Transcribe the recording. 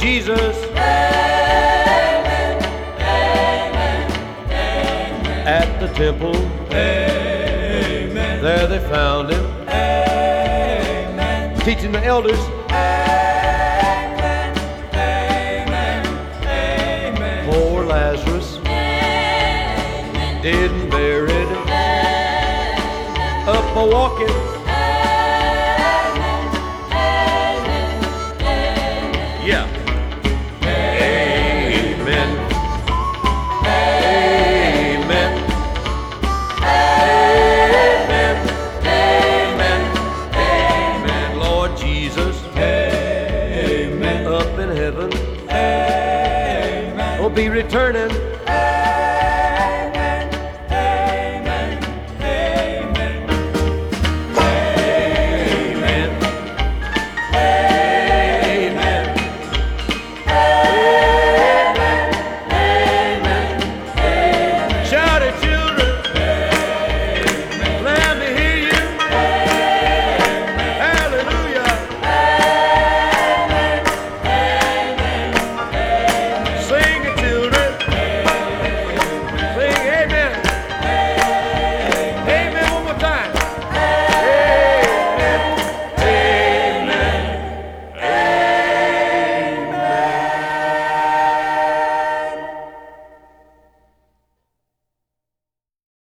Jesus. Amen, amen, amen. At the temple, Amen, there they found him, amen, teaching the elders. amen, amen, amen. Poor Lazarus, Amen, dead and buried, amen, up a walking. amen, amen, amen. Yeah. Amen. Amen. Amen. Amen. Lord Jesus, Amen, up in heaven, amen, will be returning.